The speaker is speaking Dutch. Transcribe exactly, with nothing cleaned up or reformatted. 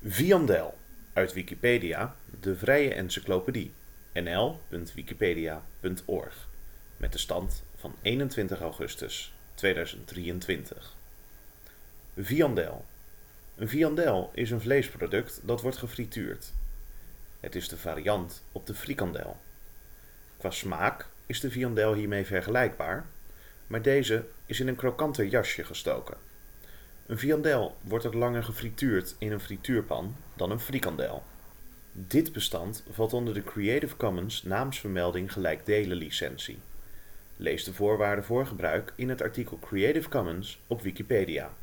Viandel, uit Wikipedia, de vrije encyclopedie, n l punt wikipedia punt org, met de stand van eenentwintig augustus tweeduizend drieëntwintig. Viandel. Een viandel is een vleesproduct dat wordt gefrituurd. Het is de variant op de frikandel. Qua smaak is de viandel hiermee vergelijkbaar, maar deze is in een krokanter jasje gestoken. Een viandel wordt ook langer gefrituurd in een frituurpan dan een frikandel. Dit bestand valt onder de Creative Commons naamsvermelding gelijkdelen licentie. Lees de voorwaarden voor gebruik in het artikel Creative Commons op Wikipedia.